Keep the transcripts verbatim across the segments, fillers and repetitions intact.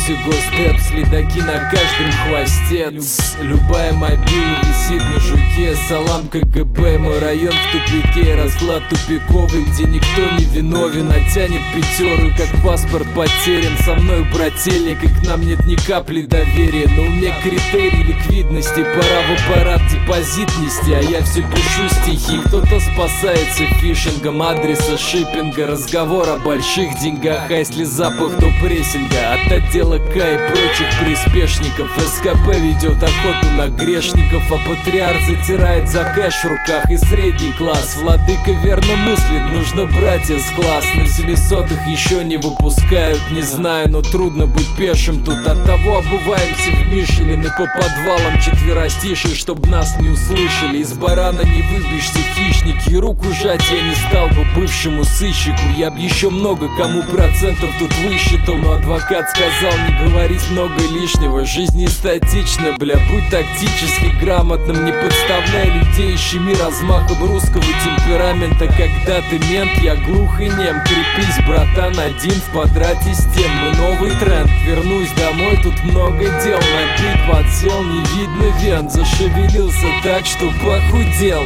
все госдеп, следаки на каждом хвосте. Любая мобила висит на жуке. Салам КГБ, мой район в тупике. Расклад тупиковый, где никто не виновен, а тянет пятеру, как паспорт потерян. Со мной брательник, и к нам нет ни капли доверия. Но у меня критерий ликвидности, пора в аппарат депозит нести. А я все пишу стихи, кто-то спасается фишингом адреса шиппинга. Разговор о больших деньгах, а если запах, то прессинга от отдела К и прочих приспешников. СКП ведет охоту на грешников, а патриарх затирает за кэш в руках. И средний класс, владыка верно мыслит, нужно братья с класс. На семисотых еще не выпускают, не знаю, но трудно быть пешим тут. От того обуваемся в Мишелин и по подвалам четверостишие, чтоб нас не услышали. Из барана не выбьешься, хищники, и руку жать я не стал бы бывшему сыщику. Я б еще много кому процентов тут высчитал, но адвокат сказал не говорить много лишнего. Жизнь не статична, бля, будь тактически грамотным, не подставляй людей, щеми размахом русского темперамента. Когда ты мент, я глух и нем, крепись, братан, один в квадрате с тем. Мы новый тренд, вернусь домой, тут много дел. На бит подсел, не видно вен, зашевелился так, что похудел.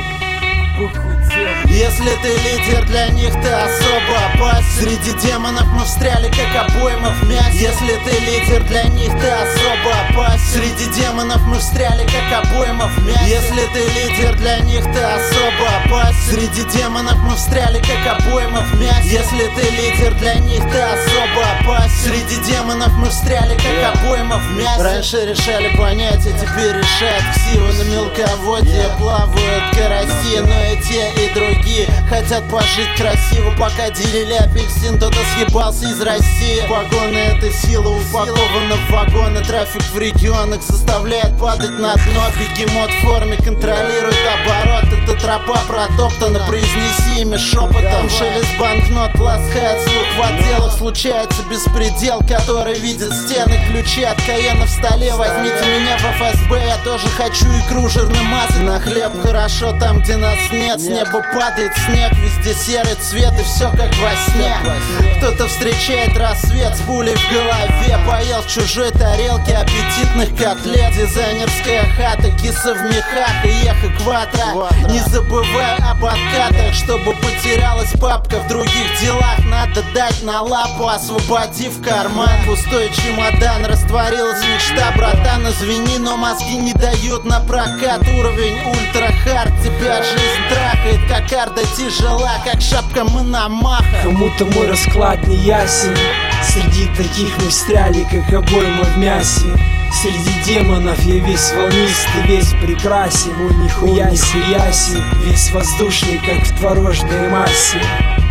Если ты лидер, для них ты особо опасен. Среди демонов мы встряли, как обойма в мясе. Если ты лидер, для них ты особо опасен. Среди демонов мы встряли, как обойма в мясе. Если ты лидер, для них ты особо опасен. Среди демонов мы встряли, как обойма в мясе. Если ты лидер, для них ты особо опасен. Среди демонов мы встряли, как обойма в мясе. Раньше решали понятия, теперь решают ксивы. На мелководье плавают караси, но и те, и другие хотят пожить красиво. Пока делили апельсин, кто-то съебался из России. Вагоны — это сила, упакована в вагоны. Трафик в регионах заставляет падать на дно. Бегемот в форме контролирует оборот. Эта тропа протоптана, произнеси имя шепотом. Шелест банкнот ласкает слух в отделах. Случается беспредел, который видит стены. Ключи от Каена в столе. Возьмите меня в эф эс бэ, я тоже хочу икру жирной массы. На хлеб хорошо там, где нас нет. С неба падает снег, везде серый цвет, и все как во сне. Кто-то встречает рассвет с пулей в голове. Поел в чужой тарелке аппетитных котлет. Дизайнерская хата, киса в мехах и эхо квадра. Не забывай об откатах, чтобы потерялась папка в других делах. Надо дать на лапу, освободив карман. Пустой чемодан, растворилась мечта, братан, извини, но мозги не дают на прокат. Уровень ультра-хард, тебя жизнь трахает, как карда тяжела, как шапка Мономаха. Кому-то мой расклад не ясен. Среди таких мы встряли, как обойма в мясе. Среди демонов я весь волнистый, весь прекрасен. Ой, нихуя себе, весь воздушный, как в творожной массе.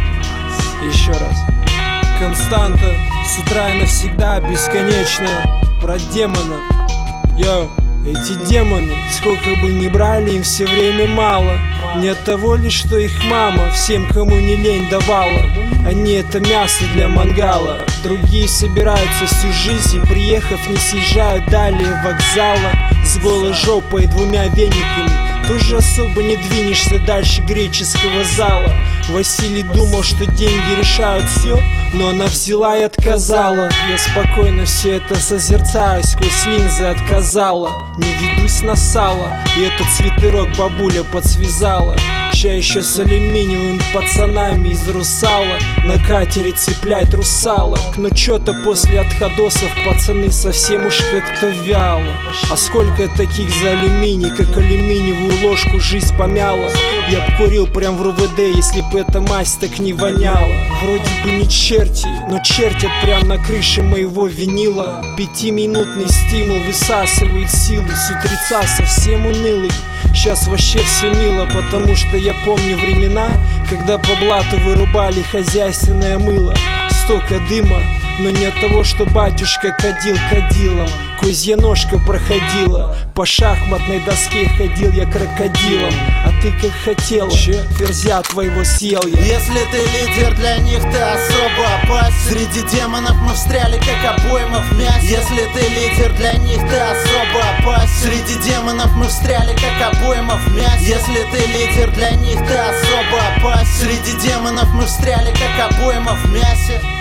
Еще раз. Константа, с утра и навсегда, бесконечная. Про демонов. Йоу. Эти демоны, сколько бы ни брали, им все время мало. Не от того лишь, что их мама всем, кому не лень, давала. Они — это мясо для мангала. Другие собираются всю жизнь и, приехав, не съезжают далее вокзала. С голой жопой и двумя вениками тоже особо не двинешься дальше греческого зала. Василий думал, что деньги решают все, но она взяла и отказала. Я спокойно все это созерцаю, сквозь линзы отказала. Не ведусь на сало, и этот свитерок бабуля подсвязала. Ща еще с алюминиевыми пацанами из Русала на катере цеплять русалок. Но чё-то после отходосов пацаны совсем уж как-то вяло. А сколько таких за алюминий, как алюминиевую ложку жизнь помяла. Я б курил прям в эр вэ дэ, если б эта мазь так не воняла. Вроде бы не черти, но чертят прям на крыше моего винила. Пятиминутный стимул высасывает силы, с утреца совсем унылый. Сейчас вообще все мило, потому что я помню времена, когда по блату вырубали хозяйственное мыло. Столько дыма, но не от того, что батюшка кадил кадилом. Козья ножка проходила, по шахматной доске ходил я крокодилом. А ты как хотел, ферзя твоего съел я. Если ты лидер, для них ты особо опасен. Среди демонов мы встряли, как обойма в мясе. Если ты лидер, для них ты особо опасен. Среди демонов мы встряли, как обойма в мясе. Если ты лидер, для них ты особо опасен. Среди демонов мы встряли, как обойма в мясе.